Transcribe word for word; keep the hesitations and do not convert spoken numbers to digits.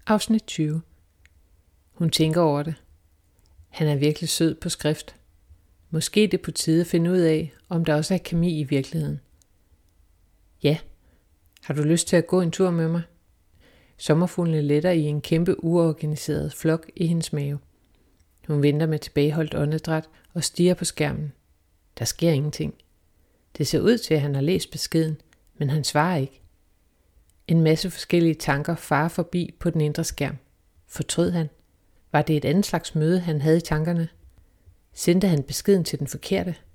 Afsnit tyve. Hun tænker over det. Han er virkelig sød på skrift. Måske det er på tide at finde ud af, om der også er kemi i virkeligheden. Ja. Har du lyst til at gå en tur med mig? Sommerfuglene letter i en kæmpe uorganiseret flok i hendes mave. Hun venter med tilbageholdt åndedræt og stirrer på skærmen. Der sker ingenting. Det ser ud til, at han har læst beskeden, men han svarer ikke. En masse forskellige tanker farer forbi på den indre skærm. Fortrød han? Var det et andet slags møde, han havde i tankerne? Sendte han beskeden til den forkerte?